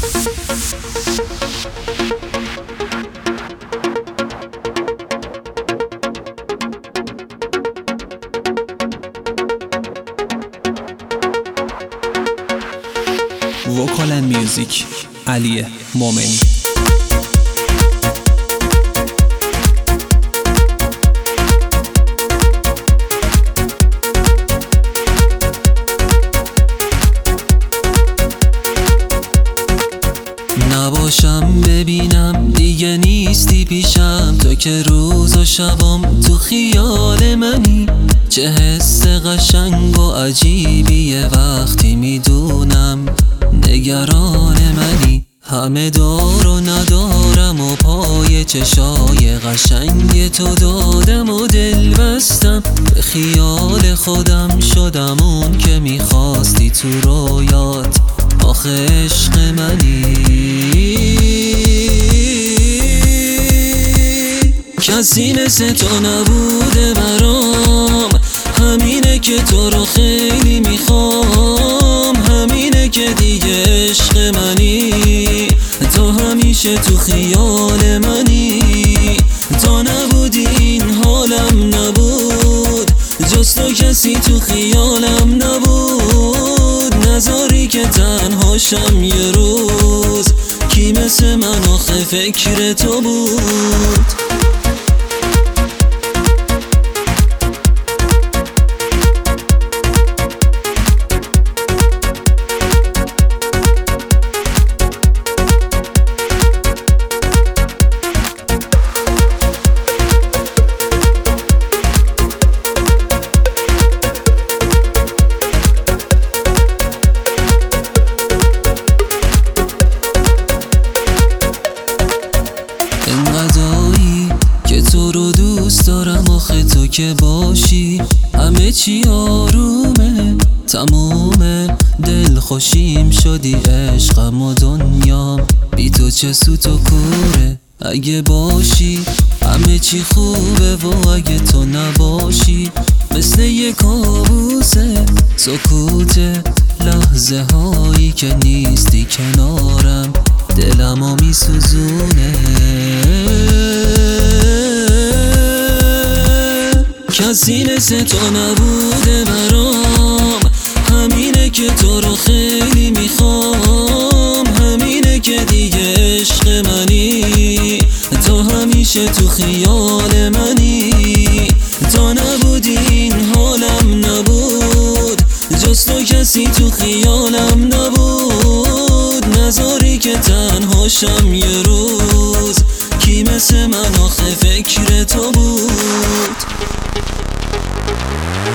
وکال اند میوزیک علی مومنی. نباشم ببینم دیگه نیستی پیشم، تو که روز و شبام تو خیال منی. چه حس قشنگ و عجیبیه وقتی میدونم نگران منی. همه دار و ندارم و پای چشای قشنگ تو دادم و دل بستم. به خیال خودم شدم اون که میخواستی تو رویات، آخه عشق منی. کسی مثل تو نبوده برام، همینه که تو رو خیلی میخوام. همینه که دیگه عشق منی، تو همیشه تو خیال منی. تا نبودی این حالم نبود، جز تو کسی تو خیالم نبود. نذاری که تنهاشم یه روز، کی مثل من آخه فکر تو بود. اینقدایی که تو رو دوست دارم، آخه تو که باشی همه چی آرومه. تموم دل خوشیم شدی، عشقم و دنیام بی تو چه سوت و کوره. اگه باشی همه چی خوبه و اگه تو نباشی مثل یه کابوسه. سکوت لحظه هایی که نیستی کنارم، دلمو میسوزونه. کسی مثل تو نبوده برام، همینه که تو رو خیلی میخوام. همینه که دیگه عشق منی، تو همیشه تو خیال منی. تا نبودی این حالم نبود، جز تو کسی تو خیالم نبود. نذاری که تنهاشم یه روز، کی مثل من آخه فکر تو بود.